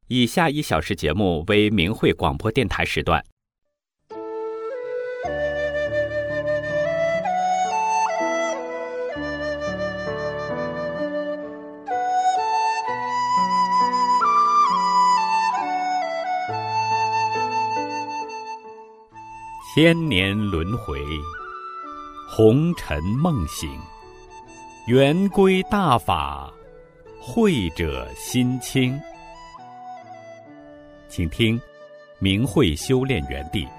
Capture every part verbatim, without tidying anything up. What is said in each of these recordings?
以下一小时节目为明慧广播电台时段。千年轮回，红尘梦醒，圆归大法，慧者心清。请听明慧修炼园地。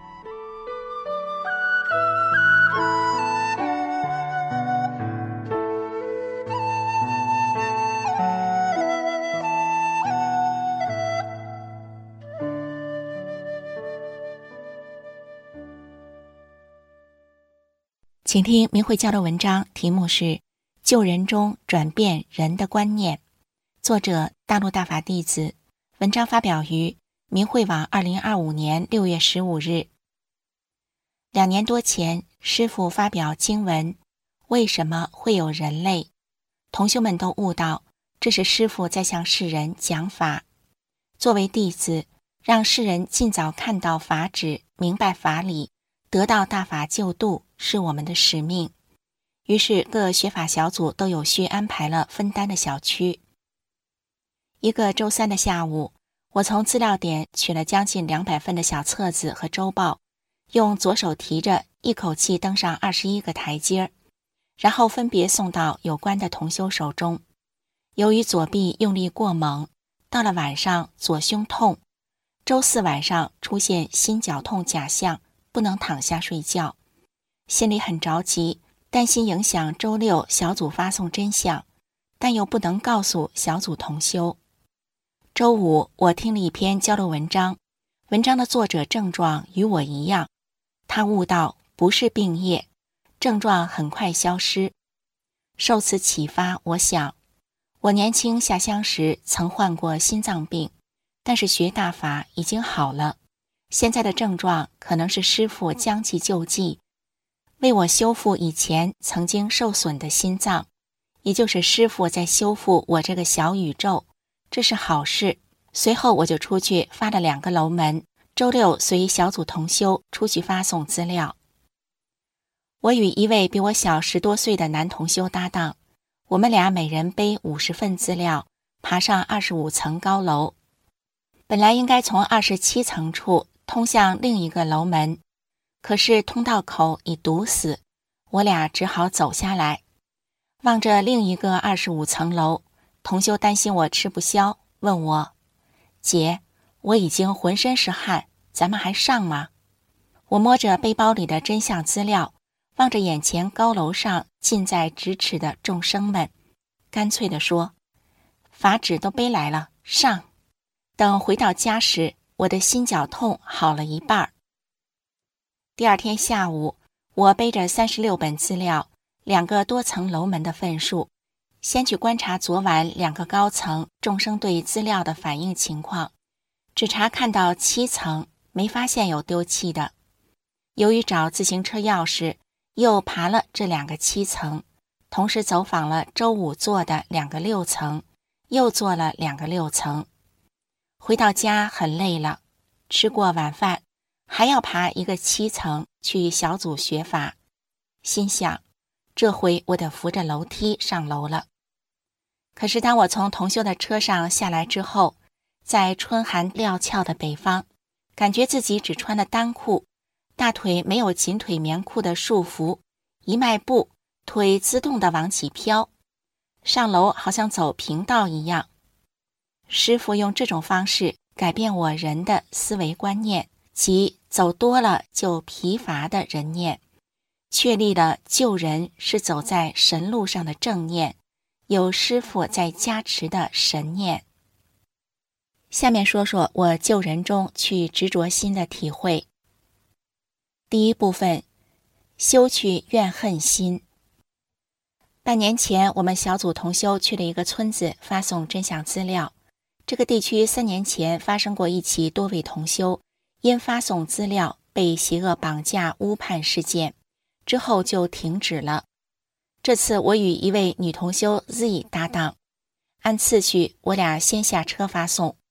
请听明慧教的文章，题目是《救人中转变人的观念》，作者大陆大法弟子，文章发表于明慧网二零二五年六月十五日。两年多前，师父发表经文，为什么会有人类？同修们都悟到，这是师父在向世人讲法。作为弟子，让世人尽早看到法旨，明白法理，得到大法救度，是我们的使命。于是各学法小组都有序安排了分担的小区。一个周三的下午，我从资料点取了将近两百份的小册子和周报，用左手提着，一口气登上二十一个台阶，然后分别送到有关的同修手中。由于左臂用力过猛，到了晚上左胸痛，周四晚上出现心绞痛假象，不能躺下睡觉，心里很着急，担心影响周六小组发送真相，但又不能告诉小组同修。周五，我听了一篇交流文章，文章的作者症状与我一样，他悟到不是病业，症状很快消失。受此启发，我想，我年轻下乡时曾患过心脏病，但是学大法已经好了，现在的症状可能是师父将计就计，为我修复以前曾经受损的心脏，也就是师父在修复我这个小宇宙，这是好事。随后我就出去发了两个楼门，周六随小组同修出去发送资料。我与一位比我小十多岁的男同修搭档，我们俩每人背五十份资料，爬上二十五层高楼。本来应该从二十七层处通向另一个楼门，可是通道口已堵死，我俩只好走下来。望着另一个二十五层楼，同修担心我吃不消，问我：姐，我已经浑身是汗，咱们还上吗？我摸着背包里的真相资料，望着眼前高楼上近在咫尺的众生们，干脆地说：法旨都背来了，上。等回到家时，我的心绞痛好了一半。第二天下午，我背着三十六本资料，两个多层楼门的份数，先去观察昨晚两个高层众生对资料的反应情况，只查看到七层，没发现有丢弃的。由于找自行车钥匙，又爬了这两个七层，同时走访了周五做的两个六层，又做了两个六层。回到家很累了，吃过晚饭，还要爬一个七层去小组学法，心想，这回我得扶着楼梯上楼了。可是当我从同修的车上下来之后，在春寒料峭的北方，感觉自己只穿了单裤，大腿没有紧腿棉裤的束缚，一迈步，腿自动地往起飘，上楼好像走平道一样。师父用这种方式改变我人的思维观念，即走多了就疲乏的人念，确立了救人是走在神路上的正念，有师父在加持的神念。下面说说我救人中去执着心的体会。第一部分，修去怨恨心。半年前，我们小组同修去了一个村子发送真相资料。这个地区三年前发生过一起多位同修因发送资料被邪恶绑架误判事件，之后就停止了。这次我与一位女同修 Z 搭档，按次序我俩先下车发送。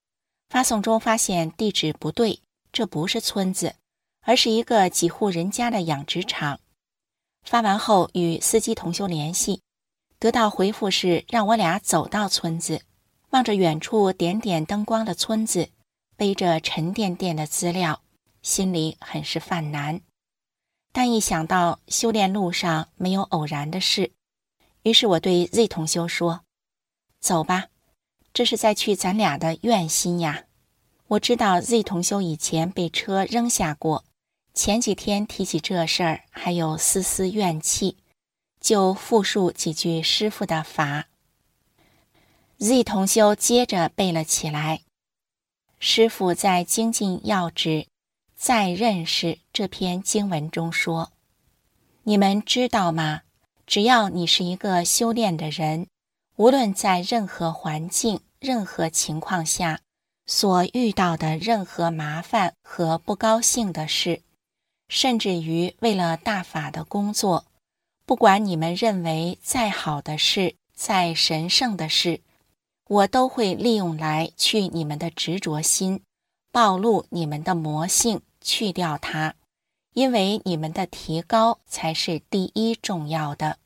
发送中发现地址不对，这不是村子，而是一个几户人家的养殖场。发完后与司机同修联系，得到回复是让我俩走到村子，望着远处点点灯光的村子，背着沉甸甸的资料，心里很是犯难。但一想到修炼路上没有偶然的事，于是我对 Z 同修说，走吧，这是在去咱俩的愿心呀。我知道 Z 同修以前被车扔下过，前几天提起这事儿还有丝丝怨气，就复述几句师父的法。 Z 同修接着背了起来，师父在精进要旨再认识这篇经文中说，你们知道吗？只要你是一个修炼的人，无论在任何环境、任何情况下所遇到的任何麻烦和不高兴的事，甚至于为了大法的工作，不管你们认为再好的事、再神圣的事，我都会利用来去你们的执着心，暴露你们的魔性，去掉它，因为你们的提高才是第一重要的。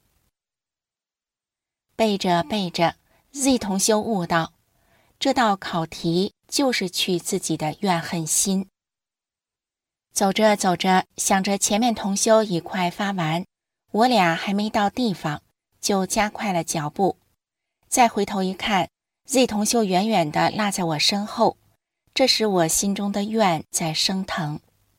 背着背着 Z 同修悟道，这道考题就是去自己的怨恨心。走着走着，想着前面同修已快发完，我俩还没到地方，就加快了脚步。再回头一看， Z 同修远远地落在我身后，这时我心中的怨在升腾。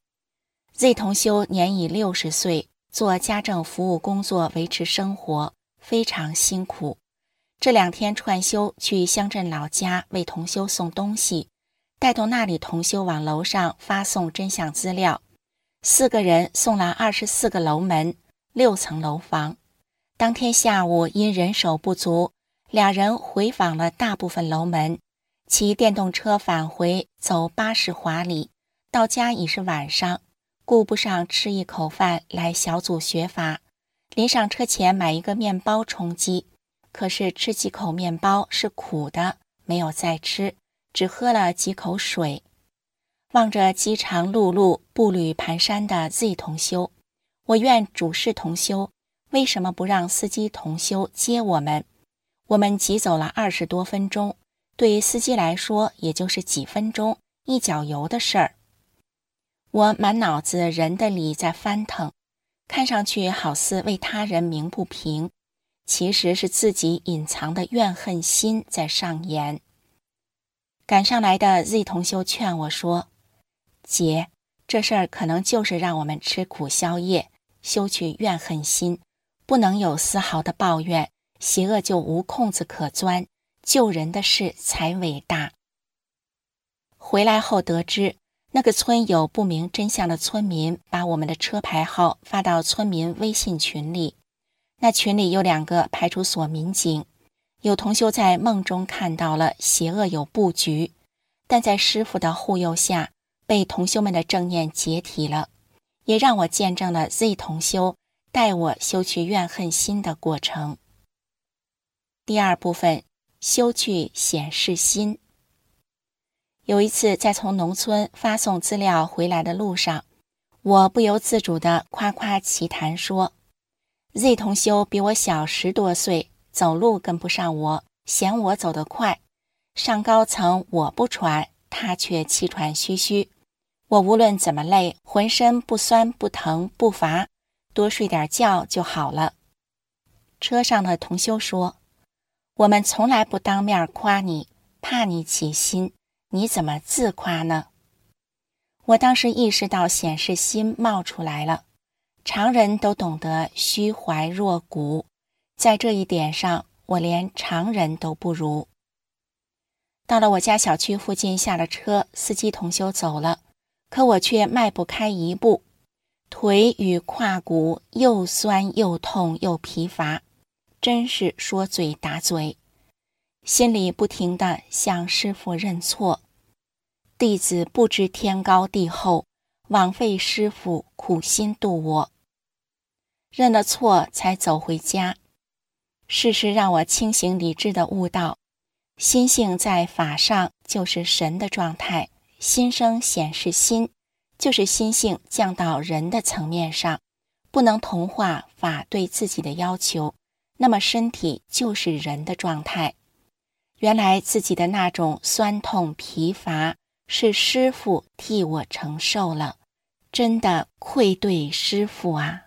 Z 同修年已六十岁，做家政服务工作维持生活，非常辛苦。这两天串休去乡镇老家为同修送东西，带动那里同修往楼上发送真相资料。四个人送了二十四个楼门，六层楼房。当天下午因人手不足，俩人回访了大部分楼门，骑电动车返回，走八十华里，到家已是晚上，顾不上吃一口饭来小组学法，临上车前买一个面包充饥，可是吃几口面包是苦的，没有再吃，只喝了几口水。望着饥肠辘辘、步履蹒跚的 Z 同修，我愿主事同修为什么不让司机同修接我们？我们急走了二十多分钟，对司机来说也就是几分钟一脚油的事儿。我满脑子人的理在翻腾，看上去好似为他人鸣不平，其实是自己隐藏的怨恨心在上演。赶上来的 Z 同修劝我说，姐，这事儿可能就是让我们吃苦消业，修去怨恨心，不能有丝毫的抱怨，邪恶就无空子可钻，救人的事才伟大。回来后得知，那个村有不明真相的村民把我们的车牌号发到村民微信群里，那群里有两个派出所民警，有同修在梦中看到了邪恶有布局，但在师父的护佑下，被同修们的正念解体了，也让我见证了 Z 同修带我修去怨恨心的过程。第二部分，修去显示心。有一次在从农村发送资料回来的路上，我不由自主地夸夸其谈说， Z 同修比我小十多岁，走路跟不上我，嫌我走得快，上高层我不喘，他却气喘吁吁，我无论怎么累，浑身不酸不疼不乏，多睡点觉就好了。车上的同修说，我们从来不当面夸你，怕你起心，你怎么自夸呢？我当时意识到显示心冒出来了，常人都懂得虚怀若谷，在这一点上我连常人都不如。到了我家小区附近下了车，司机同修走了，可我却迈不开一步，腿与胯骨又酸又痛又疲乏，真是说嘴打嘴，心里不停地向师父认错，弟子不知天高地厚，枉费师父苦心度我。认了错才走回家，事实让我清醒理智地悟到，心性在法上就是神的状态，心生显示心，就是心性降到人的层面上，不能同化法对自己的要求，那么身体就是人的状态。原来自己的那种酸痛疲乏是师父替我承受了，真的愧对师父啊。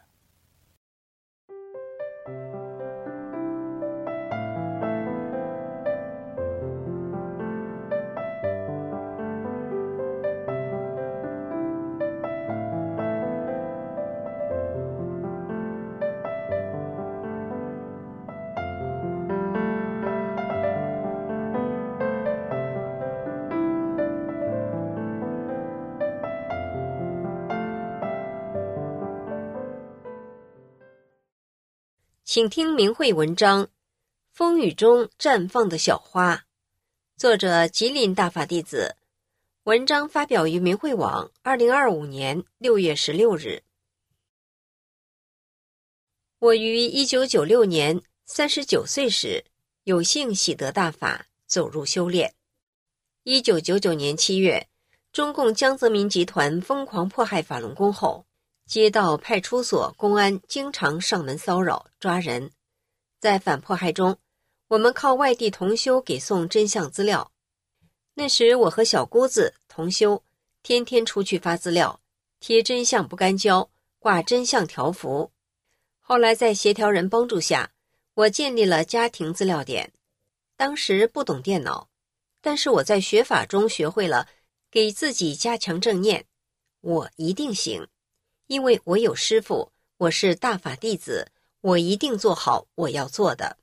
请听明慧文章《风雨中绽放的小花》，作者吉林大法弟子，文章发表于明慧网二零二五年六月十六日。我于一九九六年三十九岁时有幸喜得大法，走入修炼。一九九九年七月，中共江泽民集团疯狂迫害法轮功后，街道、派出所、公安经常上门骚扰抓人。在反迫害中，我们靠外地同修给送真相资料。那时我和小姑子同修天天出去发资料，贴真相不干胶，挂真相条幅。后来在协调人帮助下，我建立了家庭资料点。当时不懂电脑，但是我在学法中学会了给自己加强正念，我一定行。因为我有师父，我是大法弟子，我一定做好我要做的。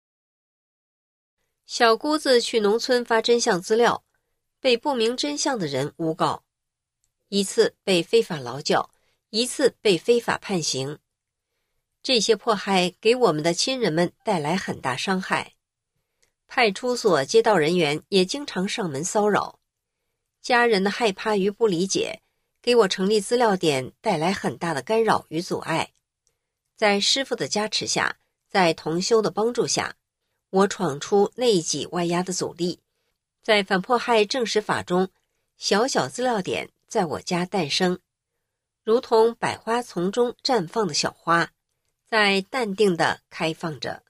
小姑子去农村发真相资料，被不明真相的人诬告，一次被非法劳教，一次被非法判刑。这些迫害给我们的亲人们带来很大伤害。派出所街道人员也经常上门骚扰，家人的害怕与不理解给我成立资料点带来很大的干扰与阻碍。在师父的加持下，在同修的帮助下，我闯出内挤外压的阻力，在反迫害正实法中，小小资料点在我家诞生，如同百花丛中绽放的小花，在淡定地开放着。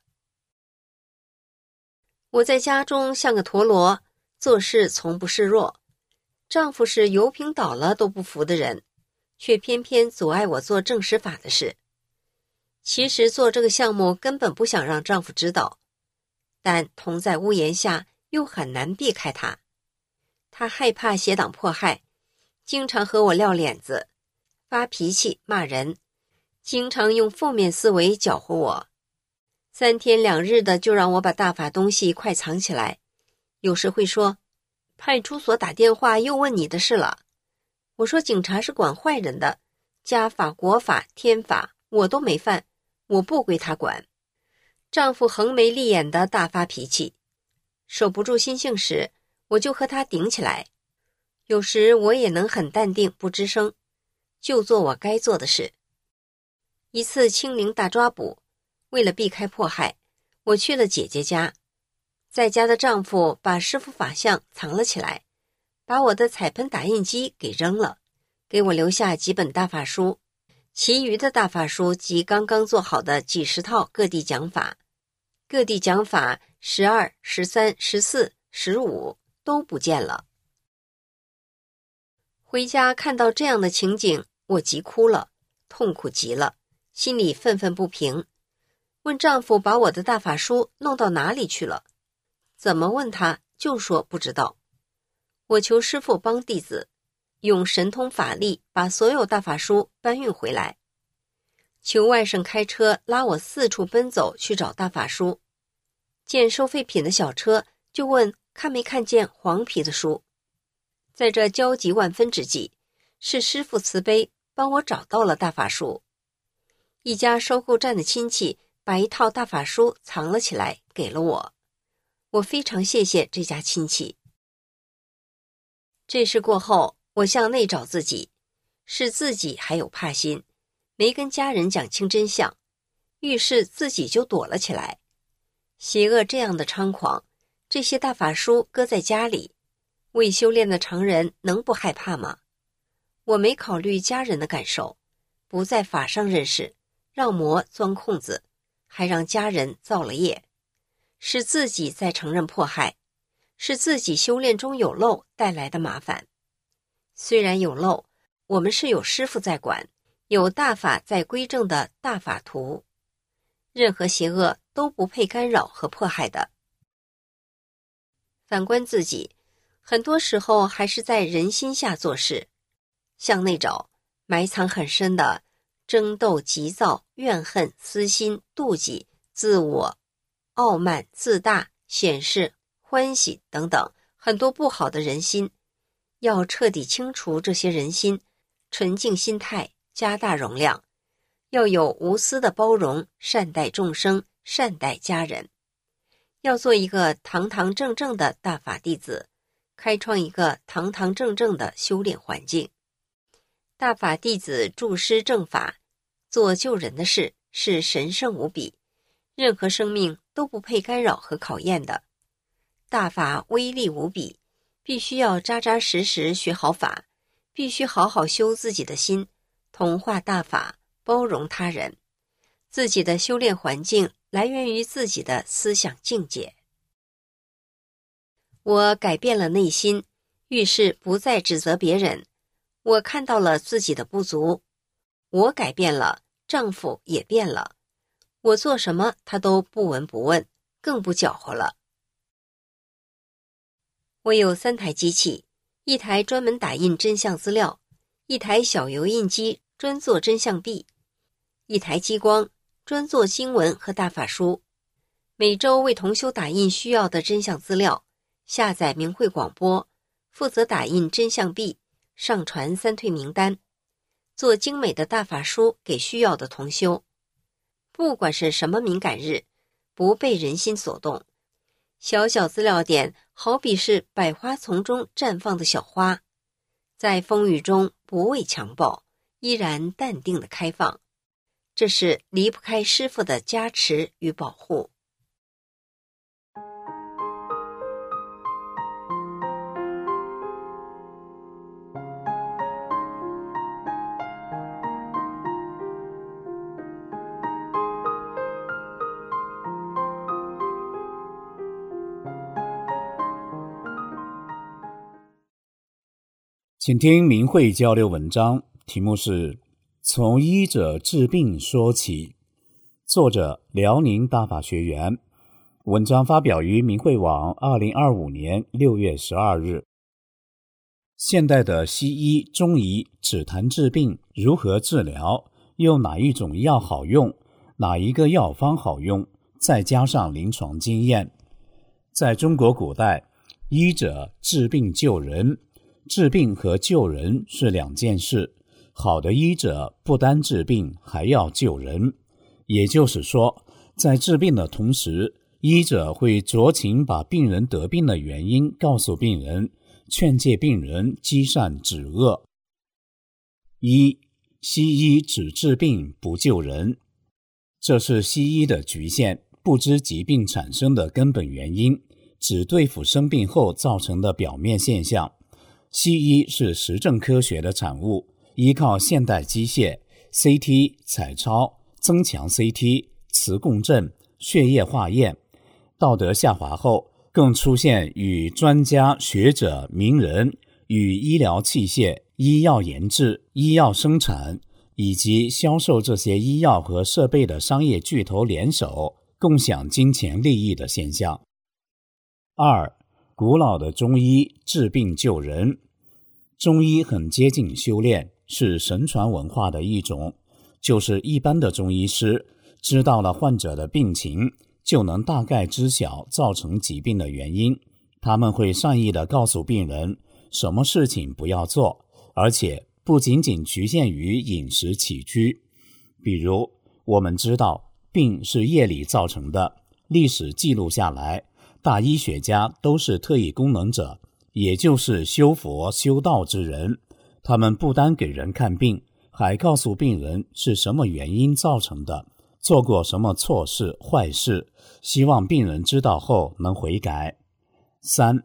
我在家中像个陀螺，做事从不示弱。丈夫是油瓶倒了都不服的人，却偏偏阻碍我做正实法的事。其实做这个项目根本不想让丈夫知道，但同在屋檐下又很难避开他。他害怕邪党迫害，经常和我撂脸子，发脾气骂人，经常用负面思维搅和我。三天两日的就让我把大法东西快藏起来，有时会说派出所打电话又问你的事了。我说警察是管坏人的，家法、国法、天法我都没犯，我不归他管。丈夫横眉立眼的大发脾气，守不住心性时，我就和他顶起来。有时我也能很淡定不吱声，就做我该做的事。一次清零大抓捕，为了避开迫害，我去了姐姐家。在家的丈夫把师父法像藏了起来，把我的彩喷打印机给扔了，给我留下几本大法书，其余的大法书及刚刚做好的几十套各地讲法，各地讲法十二、十三、十四、十五都不见了。回家看到这样的情景，我急哭了，痛苦极了，心里愤愤不平，问丈夫把我的大法书弄到哪里去了。怎么问他就说不知道。我求师父帮弟子用神通法力把所有大法书搬运回来，求外甥开车拉我四处奔走去找大法书，见收废品的小车就问看没看见黄皮的书。在这焦急万分之际，是师父慈悲帮我找到了大法书。一家收购站的亲戚把一套大法书藏了起来给了我，我非常谢谢这家亲戚。这事过后，我向内找自己，是自己还有怕心，没跟家人讲清真相，遇事自己就躲了起来。邪恶这样的猖狂，这些大法书搁在家里， 未修炼的常人能不害怕吗？我没考虑家人的感受，不在法上认识，让魔钻空子，还让家人造了业，是自己在承认迫害，是自己修炼中有漏带来的麻烦。虽然有漏，我们是有师父在管，有大法在归正的大法图，任何邪恶都不配干扰和迫害的。反观自己，很多时候还是在人心下做事，向内找，埋藏很深的争斗、急躁、怨恨、私心、妒忌、自我、傲慢、自大、显示、欢喜等等很多不好的人心。要彻底清除这些人心，纯净心态，加大容量，要有无私的包容，善待众生，善待家人。要做一个堂堂正正的大法弟子，开创一个堂堂正正的修炼环境。大法弟子助师正法，做救人的事，是神圣无比，任何生命都不配干扰和考验的。大法威力无比，必须要扎扎实实学好法，必须好好修自己的心，同化大法，包容他人。自己的修炼环境来源于自己的思想境界。我改变了内心，遇事不再指责别人，我看到了自己的不足。我改变了，丈夫也变了，我做什么他都不闻不问，更不搅和了。我有三台机器，一台专门打印真相资料，一台小油印机专做真相币，一台激光专做经文和大法书。每周为同修打印需要的真相资料，下载明慧广播，负责打印真相币，上传三退名单，做精美的大法书给需要的同修。不管是什么敏感日，不被人心所动。小小资料点好比是百花丛中绽放的小花，在风雨中不畏强暴，依然淡定的开放。这是离不开师父的加持与保护。 请听明慧交流文章，题目是从医者治病说起，作者辽宁大法学员，文章发表于明慧网二零二五年六月十二日。现代的西医、中医只谈治病，如何治疗，又哪一种药好用，哪一个药方好用，再加上临床经验。在中国古代，医者治病救人，治病和救人是两件事，好的医者不单治病，还要救人。也就是说，在治病的同时，医者会酌情把病人得病的原因告诉病人，劝诫病人积善止恶。一、西医只治病不救人，这是西医的局限，不知疾病产生的根本原因，只对付生病后造成的表面现象。西医是实证科学的产物，依靠现代机械 C T、彩超、增强 C T、磁共振、血液化验。道德下滑后，更出现与专家学者名人与医疗器械、医药研制、医药生产以及销售这些医药和设备的商业巨头联手，共享金钱利益的现象。二、古老的中医治病救人。中医很接近修炼，是神传文化的一种，就是一般的中医师知道了患者的病情，就能大概知晓造成疾病的原因。他们会善意地告诉病人什么事情不要做，而且不仅仅局限于饮食起居。比如我们知道病是业力造成的，历史记录下来，大医学家都是特异功能者，也就是修佛修道之人。他们不单给人看病，还告诉病人是什么原因造成的，做过什么错事坏事，希望病人知道后能悔改。三、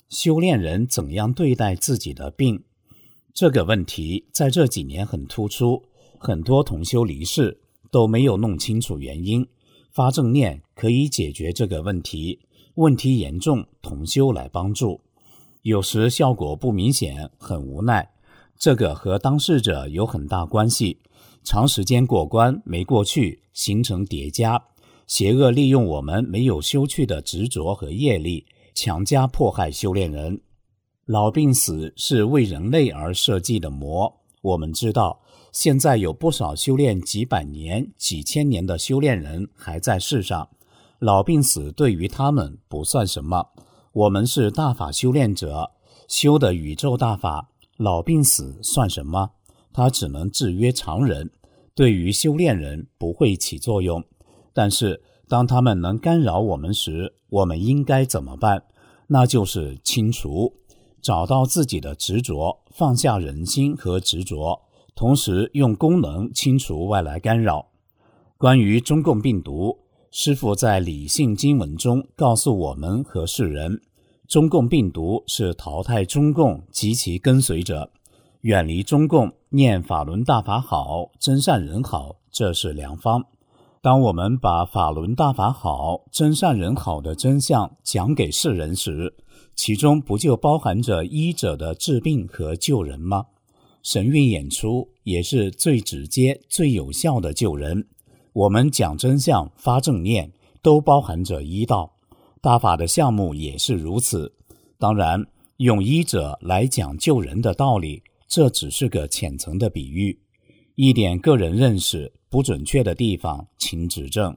修炼人怎样对待自己的病？这个问题在这几年很突出，很多同修离世都没有弄清楚原因。发正念可以解决这个问题，问题严重，同修来帮助。有时效果不明显，很无奈，这个和当事者有很大关系。长时间过关没过去，形成叠加，邪恶利用我们没有修去的执着和业力，强加迫害修炼人。老病死是为人类而设计的魔，我们知道现在有不少修炼几百年、几千年的修炼人还在世上，老病死对于他们不算什么。我们是大法修炼者，修的宇宙大法，老病死算什么？它只能制约常人，对于修炼人不会起作用。但是当他们能干扰我们时，我们应该怎么办？那就是清除，找到自己的执着，放下人心和执着，同时用功能清除外来干扰。关于中共病毒，师父在理性经文中告诉我们和世人，中共病毒是淘汰中共及其跟随者，远离中共，念法轮大法好，真善人好，这是良方。当我们把法轮大法好，真善人好的真相讲给世人时，其中不就包含着医者的治病和救人吗？神韵演出也是最直接、最有效的救人。我们讲真相、发正念，都包含着医道。大法的项目也是如此。当然，用医者来讲救人的道理，这只是个浅层的比喻。一点个人认识不准确的地方，请指正。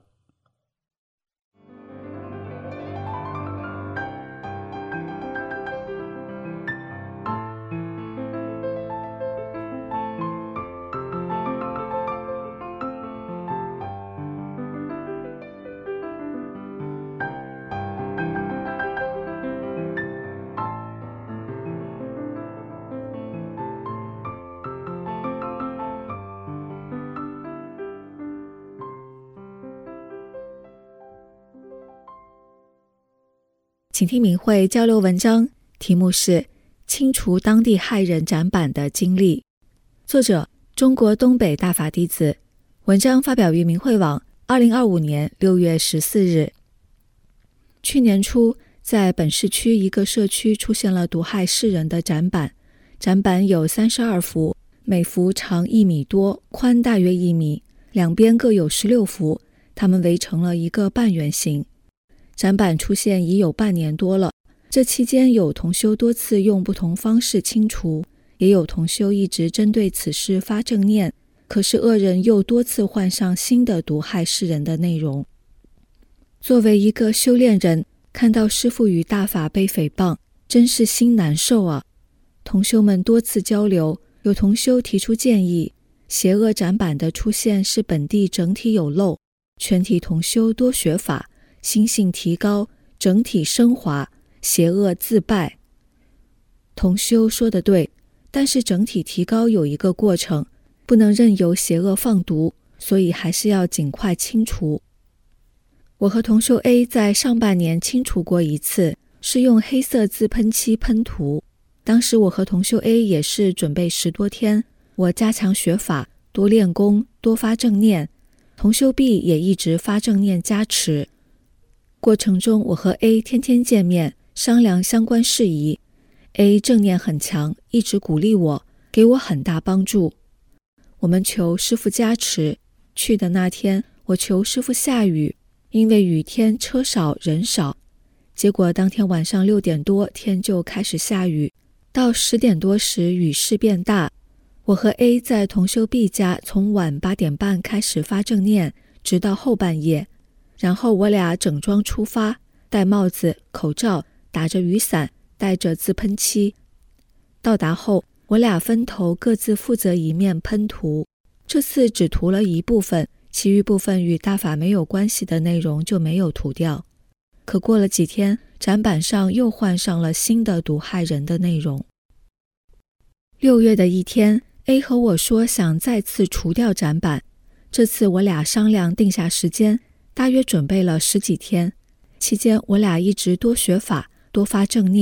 请听明慧交流文章，题目是清除当地害人斩板的经历，作者中国东北大法弟子，文章发表于明慧网二零二五年六月十四日。去年初，在本市区一个社区出现了毒害世人的斩板，斩板有三十二幅，每幅长一米多，宽大约一米，两边各有十六幅，它们围成了一个半圆形。斩板出现已有半年多了，这期间有同修多次用不同方式清除，也有同修一直针对此事发正念，可是恶人又多次换上新的毒害世人的内容。作为一个修炼人，看到师父与大法被诽谤，真是心难受啊！同修们多次交流，有同修提出建议，邪恶斩板的出现是本地整体有漏，全体同修多学法，心性提高，整体升华，邪恶自败。同修说得对，但是整体提高有一个过程，不能任由邪恶放毒，所以还是要尽快清除。我和同修 A 在上半年清除过一次，是用黑色自喷漆喷涂。当时我和同修 A 也是准备十多天，我加强学法，多练功，多发正念，同修 B 也一直发正念加持。过程中我和 A 天天见面，商量相关事宜。 A 正念很强，一直鼓励我，给我很大帮助。我们求师父加持，去的那天我求师父下雨，因为雨天车少人少，结果当天晚上六点多天就开始下雨，到十点多时雨势变大。我和 A 在同修 B 家从晚八点半开始发正念，直到后半夜。然后我俩整装出发，戴帽子、口罩，打着雨伞，带着自喷漆。到达后，我俩分头各自负责一面喷涂。这次只涂了一部分，其余部分与大法没有关系的内容就没有涂掉。可过了几天，展板上又换上了新的毒害人的内容。六月的一天， A 和我说想再次除掉展板，这次我俩商量定下时间，大约准备了十几天，期间我俩一直多学法，多发正念，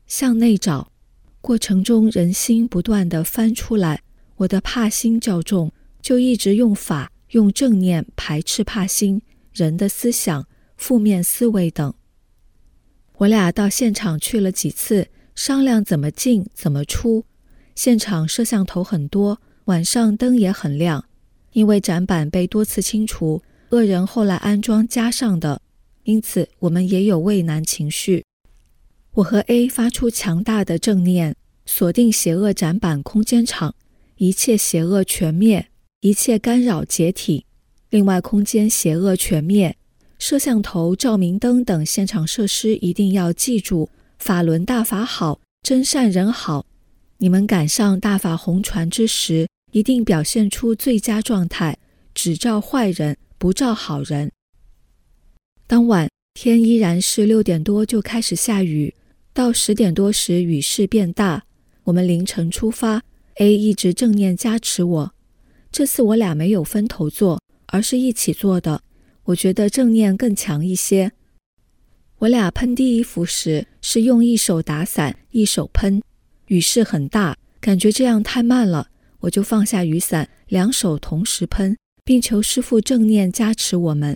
向内找，过程中人心不断地翻出来，我的怕心较重，就一直用法用正念排斥怕心、人的思想、负面思维等。我俩到现场去了几次，商量怎么进怎么出。现场摄像头很多，晚上灯也很亮，因为展板被多次清除，恶人后来安装加上的，因此我们也有畏难情绪。我和 A 发出强大的正念，锁定邪恶展板空间场，一切邪恶全灭，一切干扰解体。另外空间邪恶全灭，摄像头、照明灯等现场设施一定要记住，法轮大法好，真善人好。你们赶上大法红传之时，一定表现出最佳状态，只照坏人，不照好人。当晚天依然是六点多就开始下雨，到十点多时雨势变大。我们凌晨出发， A 一直正念加持我。这次我俩没有分头做，而是一起做的，我觉得正念更强一些。我俩喷第一幅时是用一手打伞一手喷，雨势很大，感觉这样太慢了，我就放下雨伞，两手同时喷，并求师父正念加持我们。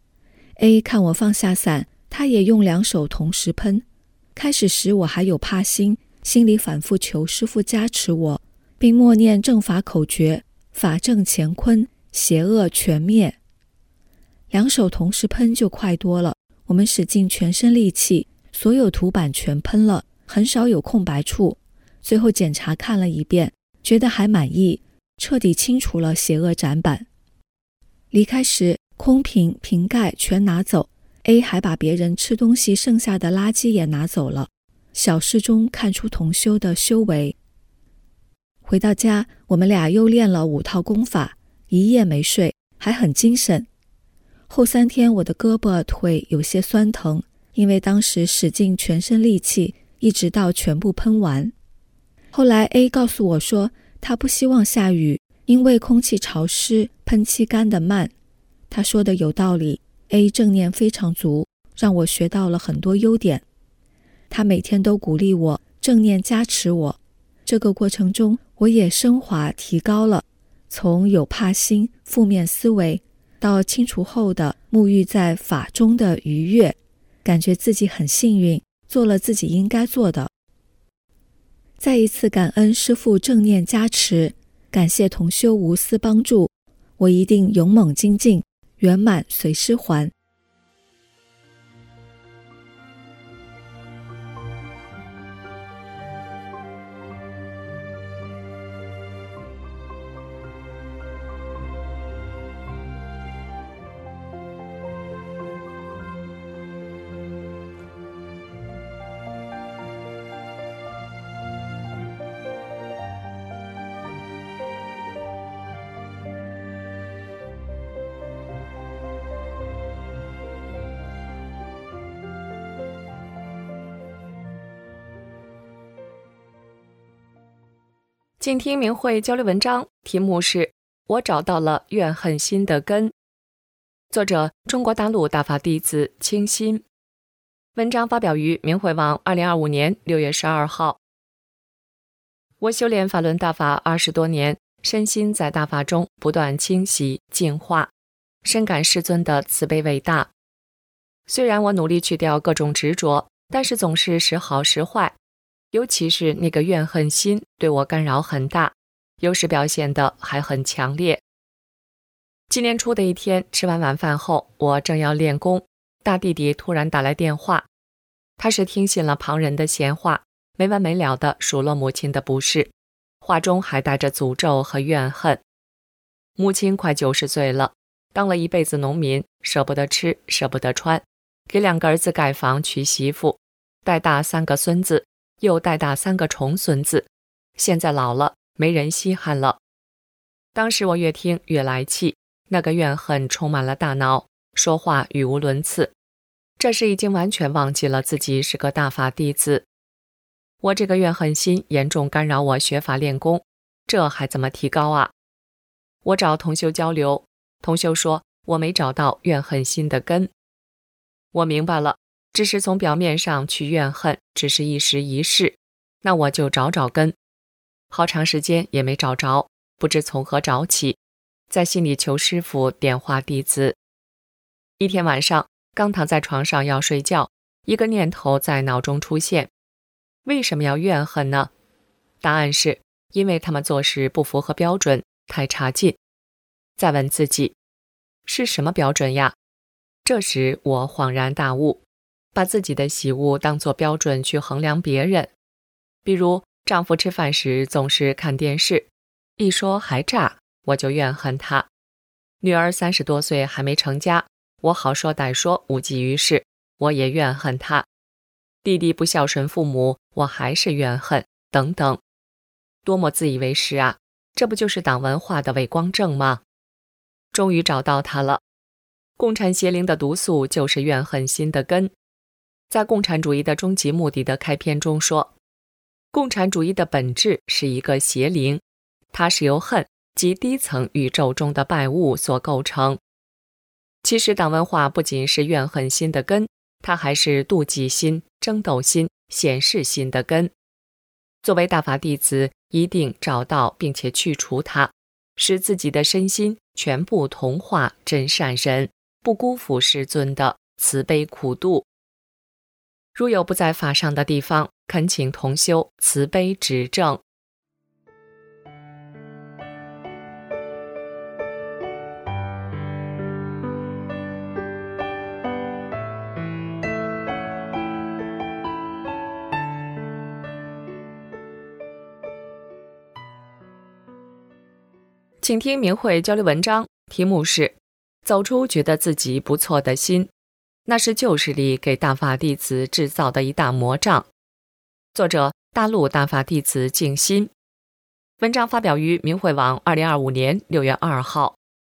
A 看我放下伞，他也用两手同时喷。开始时我还有怕心，心里反复求师父加持我，并默念正法口诀，法正乾坤，邪恶全灭。两手同时喷就快多了，我们使尽全身力气，所有图板全喷了，很少有空白处。最后检查看了一遍，觉得还满意，彻底清除了邪恶展板。离开时，空瓶、瓶盖全拿走， A 还把别人吃东西剩下的垃圾也拿走了。小事中看出同修的修为。回到家，我们俩又练了五套功法，一夜没睡，还很精神。后三天我的胳膊腿有些酸疼，因为当时使尽全身力气，一直到全部喷完。后来 A 告诉我说，他不希望下雨，因为空气潮湿，喷漆干得慢。他说的有道理， A 正念非常足，让我学到了很多优点。他每天都鼓励我，正念加持我。这个过程中，我也升华提高了，从有怕心、负面思维，到清除后的沐浴在法中的愉悦，感觉自己很幸运，做了自己应该做的。再一次感恩师父正念加持，感谢同修无私帮助，我一定勇猛精进，圆满随师还。 静听明慧交流文章，题目是我找到了怨恨心的根，作者中国大陆大法弟子清心。文章发表于明慧网二零二五年六月十二号。我修炼法轮大法二十多年，身心在大法中不断清洗净化，深感师尊的慈悲伟大。虽然我努力去掉各种执着，但是总是时好时坏，尤其是那个怨恨心对我干扰很大，有时表现得还很强烈。今年初的一天，吃完晚饭后，我正要练功，大弟弟突然打来电话。他是听信了旁人的闲话，没完没了地数落母亲的不是，话中还带着诅咒和怨恨。母亲快九十岁了，当了一辈子农民，舍不得吃，舍不得穿，给两个儿子盖房娶媳妇，带大三个孙子，又带大三个重孙子，现在老了，没人稀罕了。当时我越听越来气，那个怨恨充满了大脑，说话语无伦次。这时已经完全忘记了自己是个大法弟子。我这个怨恨心严重干扰我学法练功，这还怎么提高啊？我找同修交流，同修说我没找到怨恨心的根。我明白了， 只是从表面上去怨恨，只是一时一事，那我就找找根。好长时间也没找着，不知从何找起，在心里求师父点化弟子。一天晚上，刚躺在床上要睡觉，一个念头在脑中出现：为什么要怨恨呢？答案是因为他们做事不符合标准，太差劲。再问自己，是什么标准呀？这时我恍然大悟，把自己的喜恶当作标准去衡量别人。比如丈夫吃饭时总是看电视，一说还炸，我就怨恨他；女儿三十多岁还没成家，我好说歹说无济于事，我也怨恨他；弟弟不孝顺父母，我还是怨恨，等等。多么自以为是啊！这不就是党文化的伪光正吗？终于找到它了。共产邪灵的毒素就是怨恨心的根。在共产主义的终极目的的开篇中说，共产主义的本质是一个邪灵，它是由恨及低层宇宙中的败物所构成。其实党文化不仅是怨恨心的根，它还是妒忌心、争斗心、显示心的根。作为大法弟子，一定找到并且去除它，使自己的身心全部同化真善人，不辜负师尊的慈悲苦度。如有不在法上的地方，恳请同修慈悲指正。请听明慧交流文章，题目是走出觉得自己不错的心，那是旧势力给大法弟子制造的一大魔障。作者大陆大法弟子静心，文章发表于明慧网二零二五年六月二号。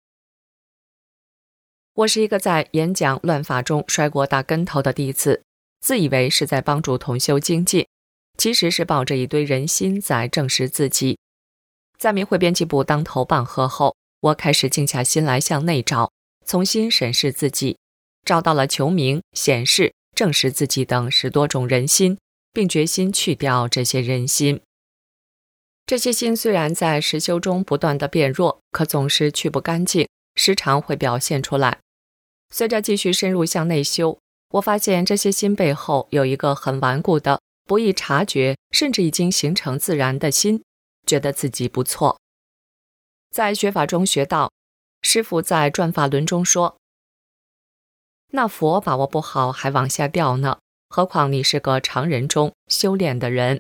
我是一个在演讲乱法中摔过大跟头的弟子，自以为是在帮助同修精进，其实是抱着一堆人心在证实自己。在明慧编辑部当头棒喝后，我开始静下心来向内找，重新审视自己，找到了求名、显示、证实自己等十多种人心，并决心去掉这些人心。这些心虽然在实修中不断的变弱，可总是去不干净，时常会表现出来。随着继续深入向内修，我发现这些心背后有一个很顽固的、不易察觉，甚至已经形成自然的心，觉得自己不错。在学法中学到，师父在转法轮中说，那佛把握不好还往下掉呢，何况你是个常人中修炼的人。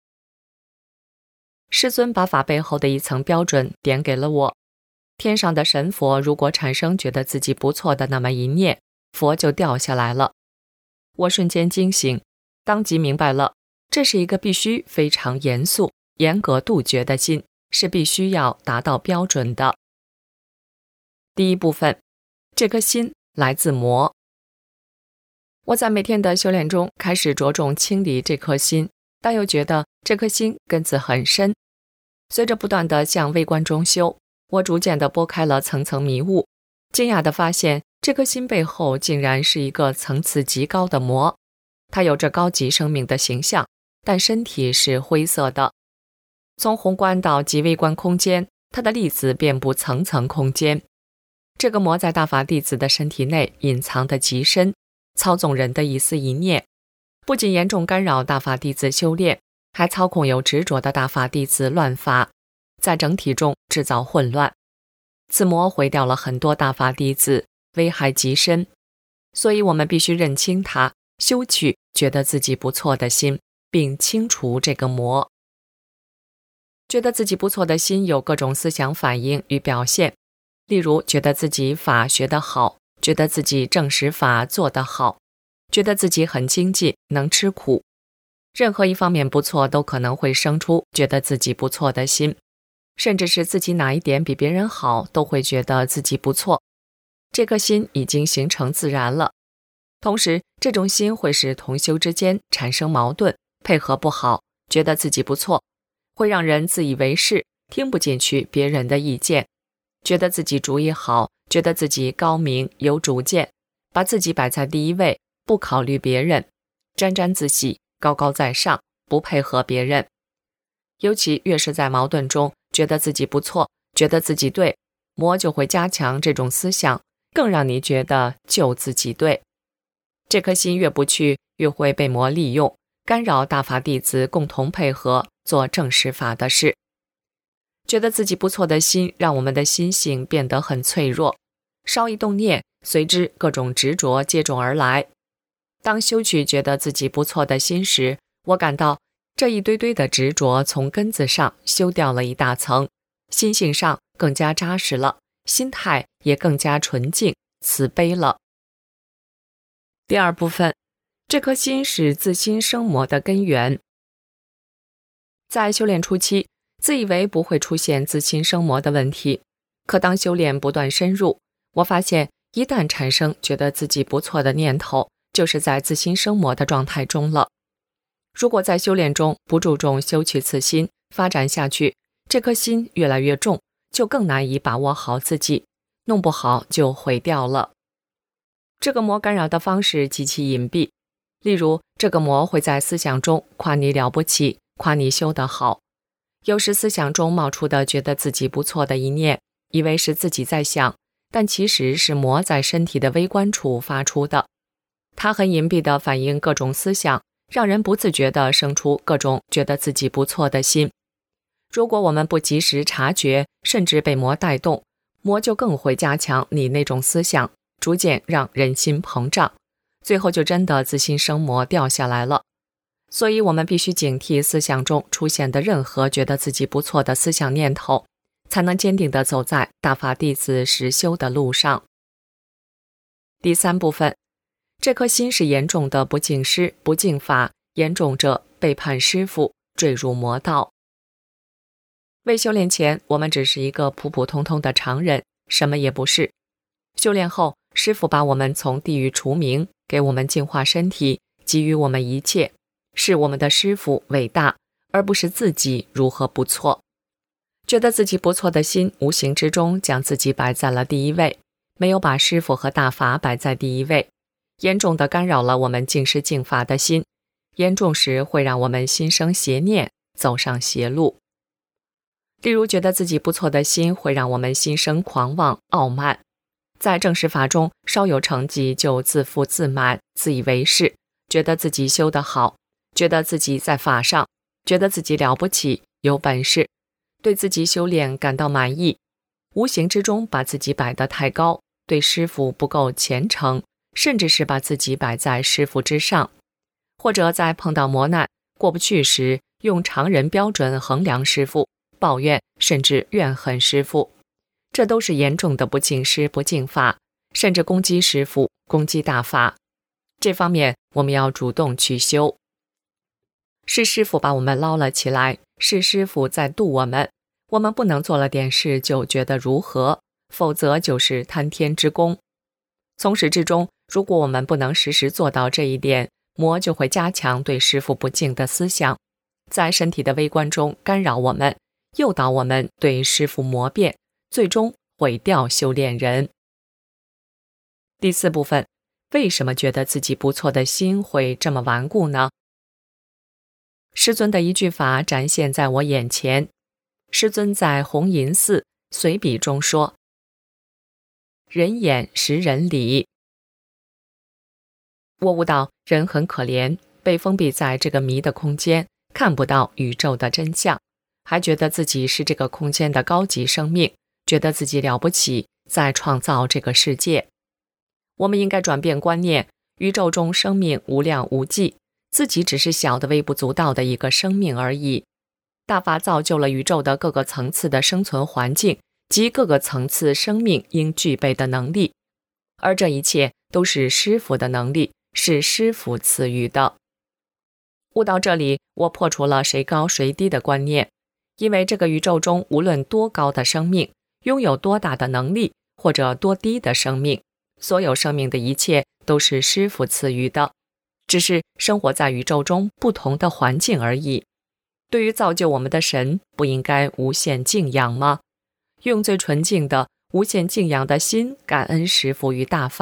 师尊把法背后的一层标准点给了我，天上的神佛如果产生觉得自己不错的那么一念，佛就掉下来了。我瞬间惊醒，当即明白了，这是一个必须非常严肃严格杜绝的心，是必须要达到标准的。第一部分，这颗心来自魔。我在每天的修炼中开始着重清理这颗心，但又觉得这颗心根子很深。随着不断地向微观中修，我逐渐地拨开了层层迷雾，惊讶地发现这颗心背后竟然是一个层次极高的魔。它有着高级生命的形象，但身体是灰色的。从宏观到极微观空间，它的粒子遍布层层空间。这个魔在大法弟子的身体内隐藏得极深，操纵人的一思一念，不仅严重干扰大法弟子修炼，还操控有执着的大法弟子乱法，在整体中制造混乱。此魔毁掉了很多大法弟子，危害极深。所以我们必须认清它，修取觉得自己不错的心，并清除这个魔。觉得自己不错的心有各种思想反应与表现，例如觉得自己法学得好，觉得自己证实法做得好，觉得自己很精进，能吃苦。任何一方面不错，都可能会生出觉得自己不错的心，甚至是自己哪一点比别人好，都会觉得自己不错。这颗心已经形成自然了。同时，这种心会使同修之间产生矛盾，配合不好，觉得自己不错，会让人自以为是，听不进去别人的意见，觉得自己主意好，觉得自己高明有主见，把自己摆在第一位， 不考虑别人，沾沾自喜，高高在上，不配合别人。尤其越是在矛盾中觉得自己不错，觉得自己对，魔就会加强这种思想，更让你觉得就自己对。这颗心越不去，越会被魔利用，干扰大法弟子共同配合做正实法的事。觉得自己不错的心，让我们的心性变得很脆弱，稍一动念，随之各种执着接踵而来。当修取觉得自己不错的心时，我感到这一堆堆的执着从根子上修掉了一大层，心性上更加扎实了，心态也更加纯净慈悲了。第二部分，这颗心是自心生魔的根源。在修炼初期，自以为不会出现自心生魔的问题，可当修炼不断深入，我发现一旦产生觉得自己不错的念头，就是在自心生魔的状态中了。如果在修炼中不注重修取此心，发展下去，这颗心越来越重，就更难以把握好自己，弄不好就毁掉了。这个魔干扰的方式极其隐蔽，例如这个魔会在思想中夸你了不起，夸你修得好。有时思想中冒出的觉得自己不错的一念，以为是自己在想，但其实是魔在身体的微观处发出的。它很隐蔽地反映各种思想，让人不自觉地生出各种觉得自己不错的心。如果我们不及时察觉，甚至被魔带动，魔就更会加强你那种思想，逐渐让人心膨胀，最后就真的自心生魔掉下来了。所以我们必须警惕思想中出现的任何觉得自己不错的思想念头，才能坚定地走在大法弟子实修的路上。第三部分，这颗心是严重的不敬师、不敬法，严重者背叛师父，坠入魔道。未修炼前，我们只是一个普普通通的常人，什么也不是。修炼后，师父把我们从地狱除名，给我们净化身体，给予我们一切，是我们的师父伟大，而不是自己如何不错。觉得自己不错的心，无形之中将自己摆在了第一位，没有把师父和大法摆在第一位，严重地干扰了我们敬师敬法的心，严重时会让我们心生邪念，走上邪路。例如觉得自己不错的心会让我们心生狂妄傲慢，在正实法中稍有成绩就自负自满，自以为是，觉得自己修得好，觉得自己在法上，觉得自己了不起有本事，对自己修炼感到满意，无形之中把自己摆得太高，对师父不够虔诚，甚至是把自己摆在师父之上，或者在碰到磨难过不去时，用常人标准衡量师父，抱怨甚至怨恨师父，这都是严重的不敬师不敬法，甚至攻击师父，攻击大法。这方面我们要主动去修。是师父把我们捞了起来，是师父在度我们，我们不能做了点事就觉得如何，否则就是贪天之功。从始至终，如果我们不能时时做到这一点，魔就会加强对师父不敬的思想，在身体的微观中干扰我们，诱导我们对师父魔变，最终毁掉修炼人。第四部分，为什么觉得自己不错的心会这么顽固呢？师尊的一句法展现在我眼前。师尊在弘银寺随笔中说：人眼识人理。我悟到人很可怜，被封闭在这个迷的空间，看不到宇宙的真相，还觉得自己是这个空间的高级生命，觉得自己了不起，在创造这个世界。我们应该转变观念，宇宙中生命无量无际，自己只是小的微不足道的一个生命而已。大法造就了宇宙的各个层次的生存环境及各个层次生命应具备的能力，而这一切都是师父的能力，是师父赐予的。悟到这里，我破除了谁高谁低的观念，因为这个宇宙中无论多高的生命，拥有多大的能力，或者多低的生命，所有生命的一切都是师父赐予的，只是生活在宇宙中不同的环境而已。对于造就我们的神，不应该无限敬仰吗？用最纯净的无限敬仰的心，感恩师父与大法，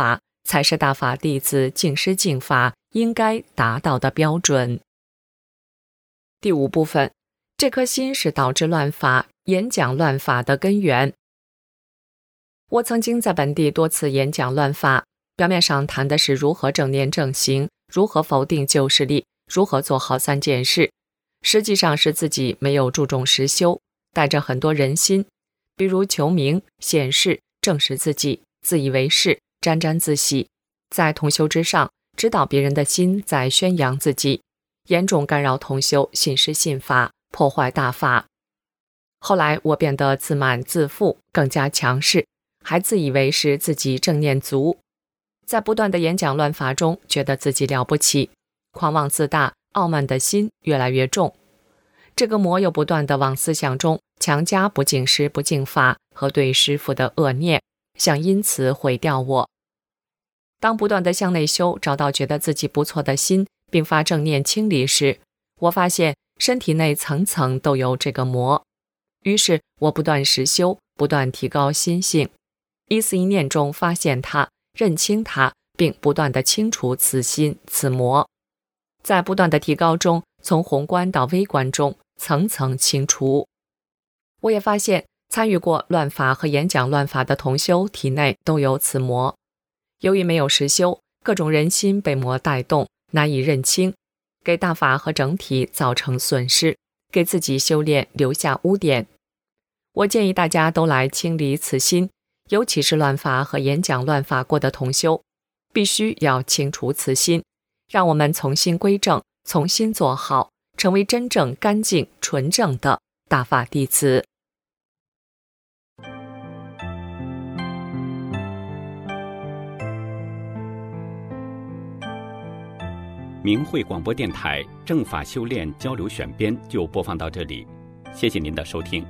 才是大法弟子净施净法应该达到的标准。第五部分，这颗心是导致乱法、演讲乱法的根源。我曾经在本地多次演讲乱法，表面上谈的是如何正念正行，如何否定旧势力，如何做好三件事，实际上是自己没有注重实修，带着很多人心，比如求名、显示、证实自己、自以为是、沾沾自喜，在同修之上指导别人的心在宣扬自己，严重干扰同修信施信法，破坏大法。后来我变得自满自负，更加强势，还自以为是自己正念足，在不断的演讲乱法中觉得自己了不起，狂妄自大、傲慢的心越来越重。这个魔又不断地往思想中强加不敬师不敬法和对师父的恶念，想因此毁掉我。当不断地向内修，找到觉得自己不错的心，并发正念清理时，我发现身体内层层都有这个魔。于是我不断实修，不断提高心性，一思一念中发现它，认清它，并不断地清除此心此魔。在不断的提高中，从宏观到微观中层层清除。我也发现参与过乱法和演讲乱法的同修体内都有此魔。由于没有实修，各种人心被魔带动，难以认清，给大法和整体造成损失，给自己修炼留下污点。我建议大家都来清理此心，尤其是乱法和演讲乱法过的同修，必须要清除此心，让我们重新归正，重新做好，成为真正干净纯正的大法弟子。 明慧广播电台正法修炼交流选编就播放到这里，谢谢您的收听。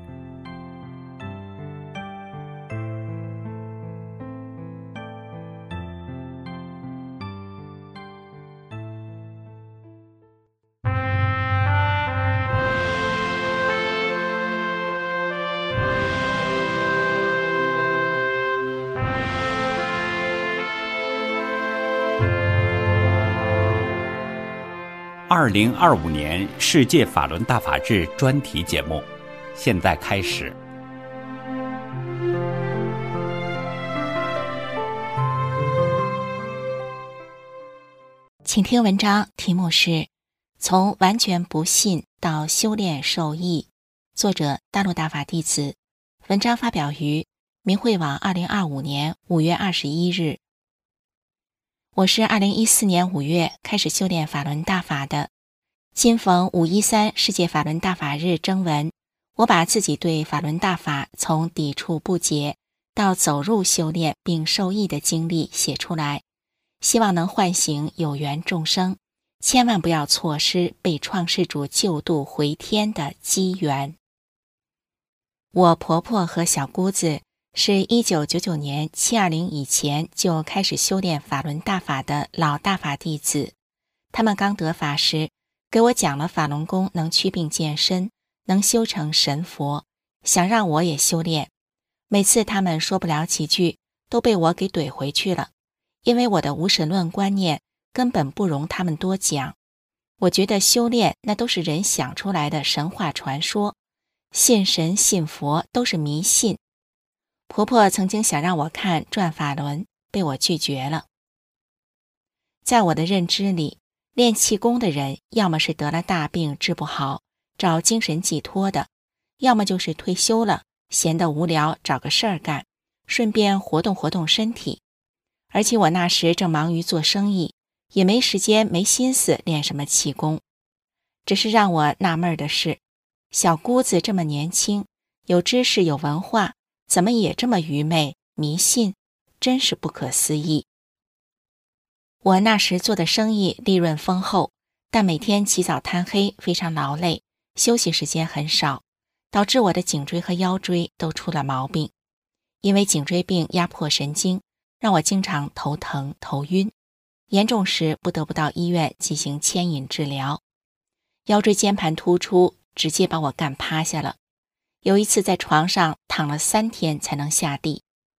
二零二五年世界法轮大法日专题节目，现在开始。 请听文章，题目是《从完全不信到修炼受益》，作者大陆大法弟子，文章发表于明慧网二零二五年五月二十一日。我是二零一四年五月开始修炼法轮大法的，今逢五一三世界法轮大法日征文，我把自己对法轮大法从抵触不解到走入修炼并受益的经历写出来，希望能唤醒有缘众生，千万不要错失被创世主救度回天的机缘。我婆婆和小姑子是一九九九年七二零以前就开始修炼法轮大法的老大法弟子，他们刚得法时给我讲了法轮功能祛病健身，能修成神佛，想让我也修炼。每次他们说不了几句，都被我给怼回去了，因为我的无神论观念根本不容他们多讲。我觉得修炼那都是人想出来的神话传说，信神信佛都是迷信。婆婆曾经想让我看转法轮，被我拒绝了。在我的认知里，练气功的人要么是得了大病治不好，找精神寄托的，要么就是退休了，闲得无聊找个事儿干，顺便活动活动身体。而且我那时正忙于做生意，也没时间没心思练什么气功。只是让我纳闷的是，小姑子这么年轻，有知识有文化，怎么也这么愚昧迷信，真是不可思议。我那时做的生意利润丰厚，但每天起早贪黑，非常劳累，休息时间很少，导致我的颈椎和腰椎都出了毛病。因为颈椎病压迫神经，让我经常头疼头晕，严重时不得不到医院进行牵引治疗。腰椎间盘突出直接把我干趴下了，有一次在床上躺了三天才能下地。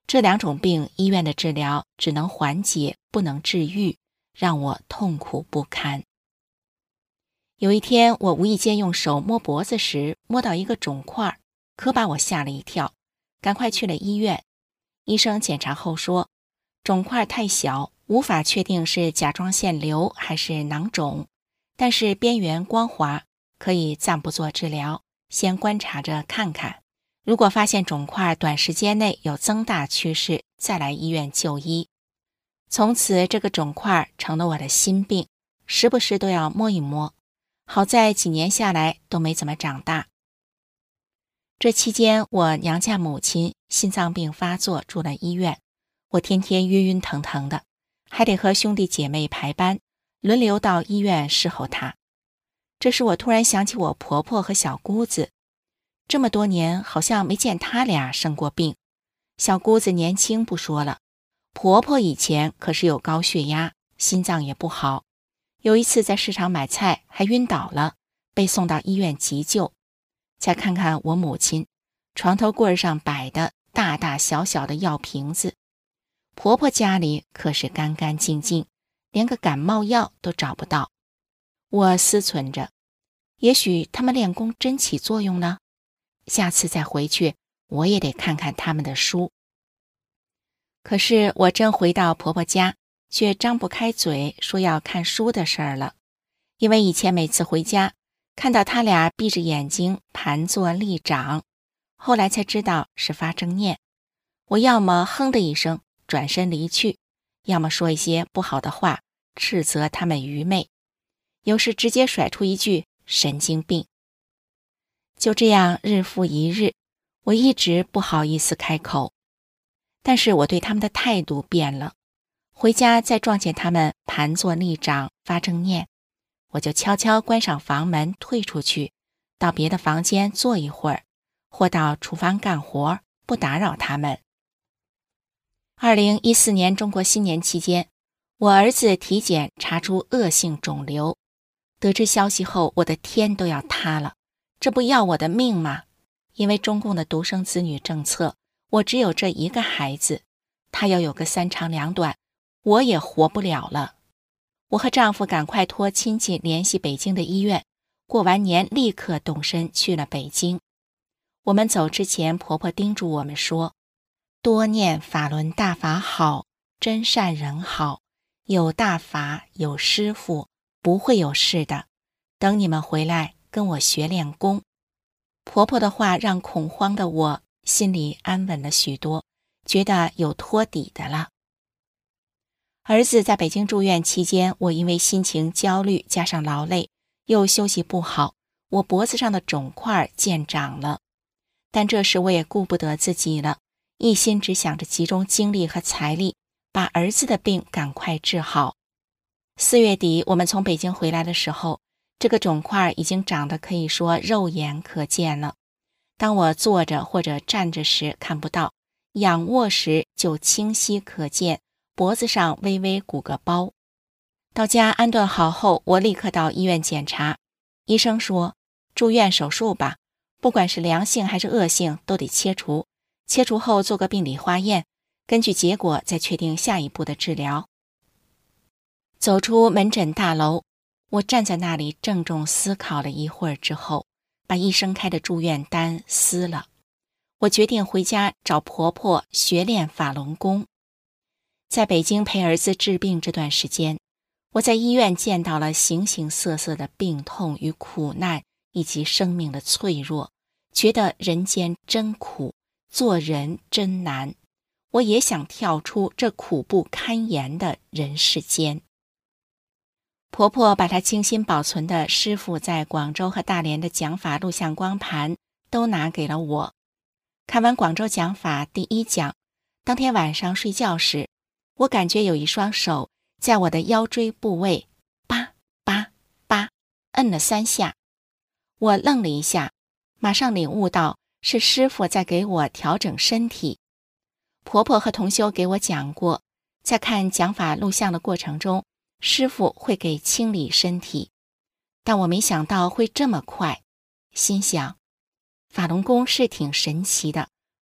这两种病，医院的治疗只能缓解，不能治愈，让我痛苦不堪。有一天，我无意间用手摸脖子时，摸到一个肿块，可把我吓了一跳，赶快去了医院。医生检查后说，肿块太小，无法确定是甲状腺瘤还是囊肿，但是边缘光滑，可以暂不做治疗，先观察着看看。如果发现肿块短时间内有增大趋势，再来医院就医。从此，这个肿块成了我的心病，时不时都要摸一摸。好在几年下来都没怎么长大。这期间，我娘家母亲心脏病发作住了医院，我天天晕晕腾腾的，还得和兄弟姐妹排班，轮流到医院侍候她。这时我突然想起我婆婆和小姑子，这么多年好像没见她俩生过病。小姑子年轻不说了，婆婆以前可是有高血压，心脏也不好。有一次在市场买菜还晕倒了，被送到医院急救。再看看我母亲，床头柜上摆的大大小小的药瓶子，婆婆家里可是干干净净，连个感冒药都找不到。我思忖着，也许他们练功真起作用呢，下次再回去我也得看看他们的书。可是我真回到婆婆家，却张不开嘴说要看书的事儿了，因为以前每次回家看到他俩闭着眼睛盘坐立掌，后来才知道是发正念。我要么哼的一声转身离去，要么说一些不好的话斥责他们愚昧，有时直接甩出一句神经病。就这样日复一日，我一直不好意思开口，但是我对他们的态度变了。回家再撞见他们盘坐立掌发正念，我就悄悄关上房门退出去，到别的房间坐一会儿，或到厨房干活，不打扰他们。二零一四年中国新年期间，我儿子体检查出恶性肿瘤，得知消息后，我的天都要塌了，这不要我的命吗？因为中共的独生子女政策，我只有这一个孩子，他要有个三长两短，我也活不了了。我和丈夫赶快托亲戚联系北京的医院，过完年立刻动身去了北京。我们走之前，婆婆叮嘱我们说，多念法轮大法好，真善人好，有大法有师父，不会有事的，等你们回来跟我学练功。婆婆的话让恐慌的我心里安稳了许多，觉得有托底的了。儿子在北京住院期间，我因为心情焦虑加上劳累，又休息不好，我脖子上的肿块见长了。但这时我也顾不得自己了，一心只想着集中精力和财力，把儿子的病赶快治好。四月底我们从北京回来的时候，这个肿块已经长得可以说肉眼可见了。当我坐着或者站着时看不到，仰卧时就清晰可见，脖子上微微鼓个包。到家安顿好后，我立刻到医院检查，医生说住院手术吧，不管是良性还是恶性都得切除，切除后做个病理化验，根据结果再确定下一步的治疗。走出门诊大楼，我站在那里郑重思考了一会儿之后，把医生开的住院单撕了。我决定回家找婆婆学练法轮功。在北京陪儿子治病这段时间，我在医院见到了形形色色的病痛与苦难，以及生命的脆弱，觉得人间真苦，做人真难。我也想跳出这苦不堪言的人世间。婆婆把她精心保存的师父在广州和大连的讲法录像光盘都拿给了我。看完广州讲法第一讲，当天晚上睡觉时，我感觉有一双手在我的腰椎部位叭叭叭摁了三下。我愣了一下，马上领悟到是师父在给我调整身体。婆婆和同修给我讲过，在看讲法录像的过程中，师父会给清理身体，但我没想到会这么快。心想，法轮功是挺神奇的，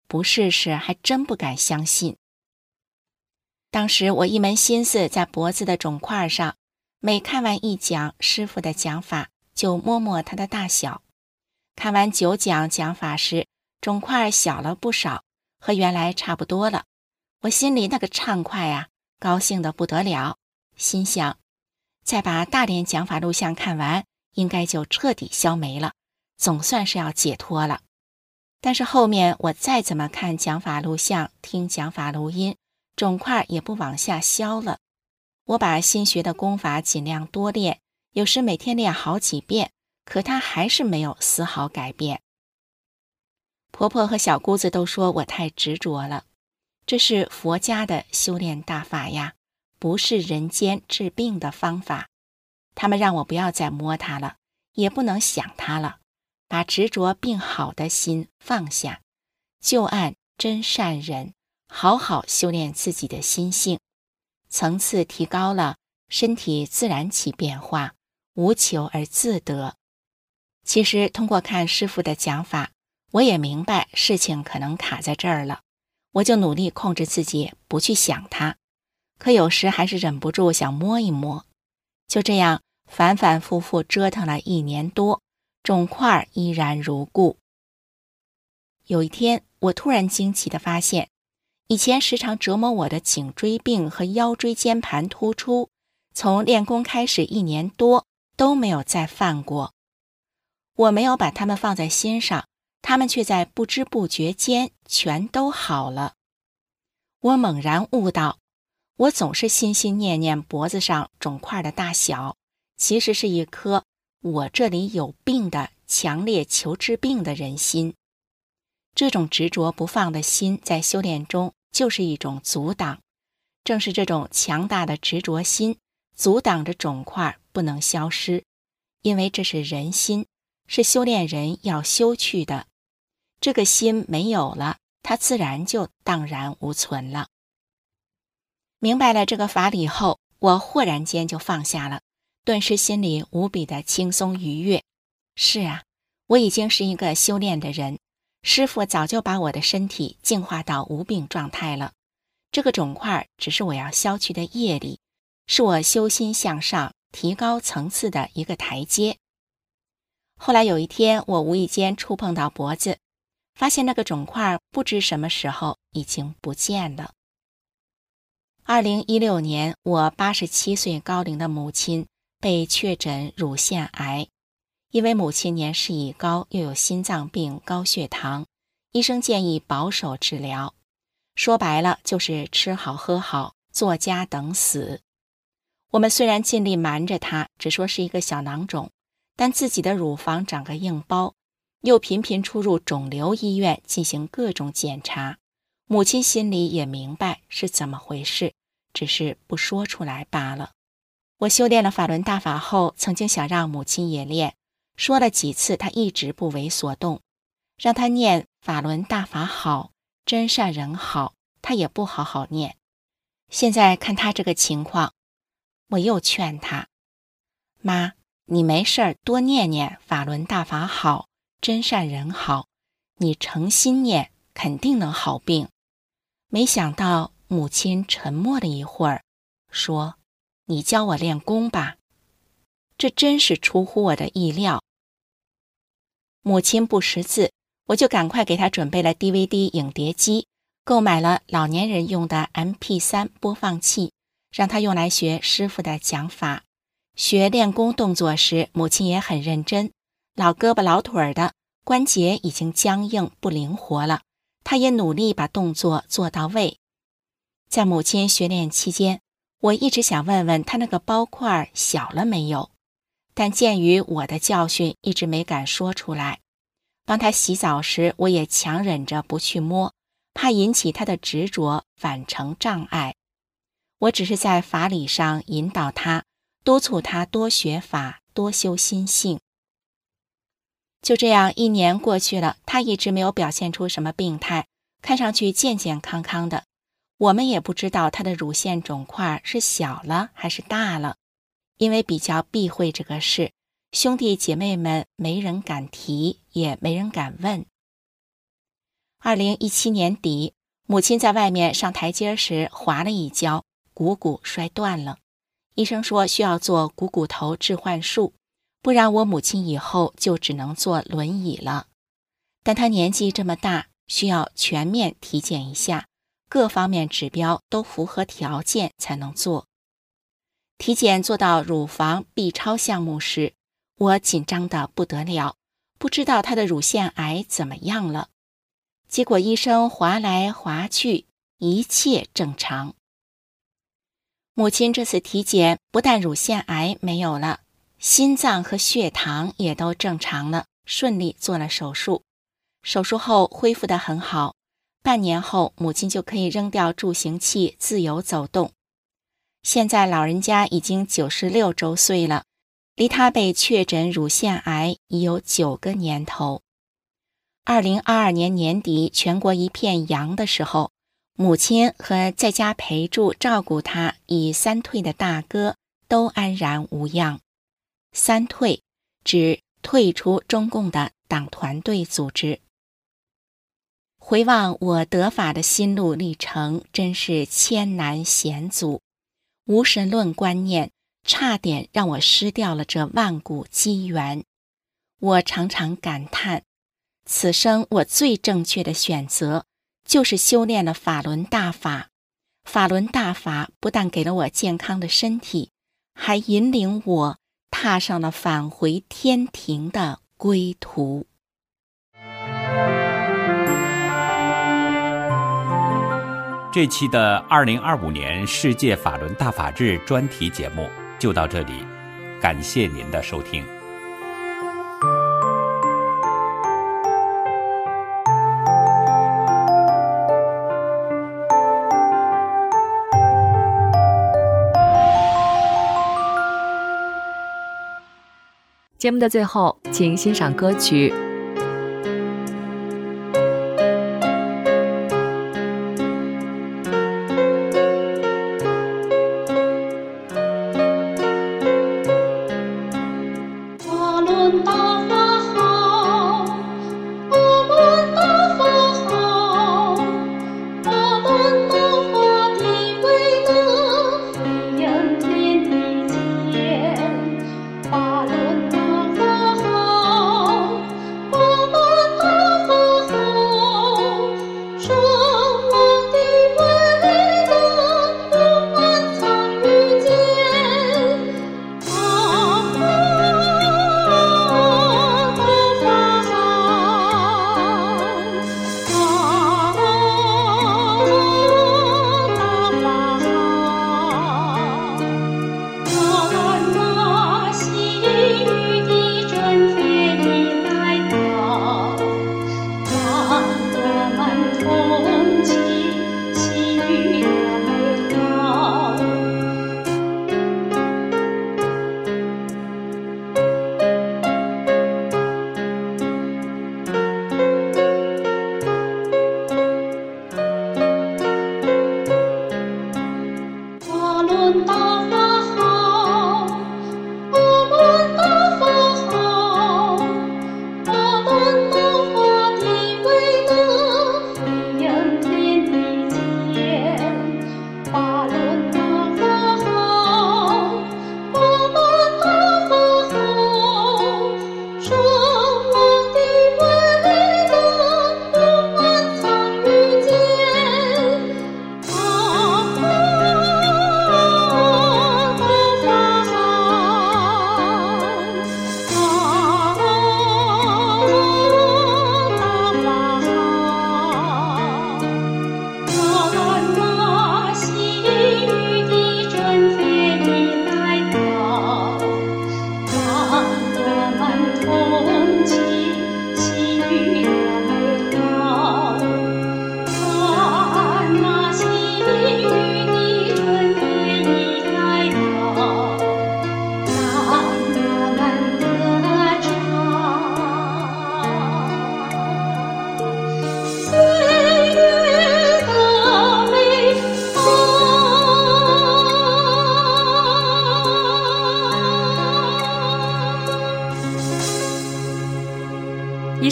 不试试还真不敢相信。当时我一门心思在脖子的肿块上，每看完一讲师傅的讲法，就摸摸它的大小。看完九讲讲法时，肿块小了不少，和原来差不多了。我心里那个畅快啊，高兴得不得了，心想再把大连讲法录像看完，应该就彻底消没了，总算是要解脱了。但是后面我再怎么看讲法录像，听讲法录音，肿块也不往下消了。我把新学的功法尽量多练，有时每天练好几遍，可它还是没有丝毫改变。婆婆和小姑子都说我太执着了，这是佛家的修炼大法呀，不是人间治病的方法。他们让我不要再摸它了，也不能想它了，把执着病好的心放下，就按真善忍好好修炼自己的心性，层次提高了，身体自然起变化，无求而自得。其实通过看师父的讲法，我也明白事情可能卡在这儿了，我就努力控制自己不去想它，可有时还是忍不住想摸一摸。就这样反反复复折腾了一年多，肿块依然如故。有一天我突然惊奇地发现，以前时常折磨我的颈椎病和腰椎间盘突出，从练功开始一年多都没有再犯过。我没有把它们放在心上，它们却在不知不觉间全都好了。我猛然悟到，我总是心心念念脖子上肿块的大小，其实是一颗我这里有病的强烈求治病的人心。这种执着不放的心在修炼中就是一种阻挡，正是这种强大的执着心阻挡着肿块不能消失，因为这是人心，是修炼人要修去的。这个心没有了，它自然就荡然无存了。明白了这个法理后，我豁然间就放下了，顿时心里无比的轻松愉悦。是啊，我已经是一个修炼的人，师父早就把我的身体净化到无病状态了。这个肿块只是我要消去的业力，是我修心向上提高层次的一个台阶。后来有一天，我无意间触碰到脖子，发现那个肿块不知什么时候已经不见了。二零一六年，我八十七岁高龄的母亲被确诊乳腺癌，因为母亲年事已高，又有心脏病、高血糖，医生建议保守治疗，说白了就是吃好喝好，作家等死。我们虽然尽力瞒着她，只说是一个小囊肿，但自己的乳房长个硬包，又频频出入肿瘤医院进行各种检查，母亲心里也明白是怎么回事，只是不说出来罢了。我修炼了法轮大法后，曾经想让母亲也练，说了几次她一直不为所动，让她念法轮大法好，真善人好，她也不好好念。现在看她这个情况，我又劝她，妈，你没事儿多念念法轮大法好，真善人好，你诚心念肯定能好病。没想到母亲沉默了一会儿，说，你教我练功吧。这真是出乎我的意料。母亲不识字，我就赶快给她准备了 D V D 影碟机，购买了老年人用的 M P 三 播放器，让她用来学师傅的讲法。学练功动作时，母亲也很认真，老胳膊老腿的，关节已经僵硬不灵活了，她也努力把动作做到位。在母亲学练期间，我一直想问问她那个包块小了没有，但鉴于我的教训，一直没敢说出来。帮她洗澡时，我也强忍着不去摸，怕引起她的执着，反成障碍。我只是在法理上引导她，督促她多学法，多修心性。就这样一年过去了，她一直没有表现出什么病态，看上去健健康康的。我们也不知道她的乳腺肿块是小了还是大了，因为比较避讳这个事，兄弟姐妹们没人敢提，也没人敢问。 二零一七年底，母亲在外面上台阶时滑了一跤，股骨摔断了。医生说需要做股骨头置换术，不然我母亲以后就只能坐轮椅了。但她年纪这么大，需要全面体检一下，各方面指标都符合条件才能做。体检做到乳房 B 超项目时，我紧张得不得了，不知道她的乳腺癌怎么样了。结果医生划来划去，一切正常。母亲这次体检不但乳腺癌没有了，心脏和血糖也都正常了，顺利做了手术。手术后恢复得很好，半年后母亲就可以扔掉助行器，自由走动。现在老人家已经九十六周岁了，离她被确诊乳腺癌已有九个年头。二零二二年年底全国一片阳的时候，母亲和在家陪助照顾她已三退的大哥都安然无恙。三退指退出中共的党团队组织。回望我得法的心路历程，真是艰难险阻，无神论观念差点让我失掉了这万古机缘。我常常感叹，此生我最正确的选择就是修炼了法轮大法。法轮大法不但给了我健康的身体，还引领我踏上了返回天庭的归途。 这期的二零二五年世界法轮大法日专题节目就到这里，感谢您的收听。 节目的最后，请欣赏歌曲。 法轮大法好，法轮大法好，法轮大法的伟德飞扬天地间。法轮大法好，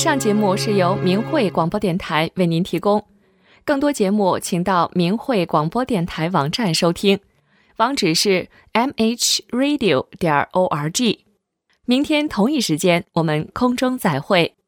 上节目是由明慧广播电台为您提供，更多节目请到明慧广播电台网站收听，网址是 m h radio 点 org。明天同一时间我们空中再会。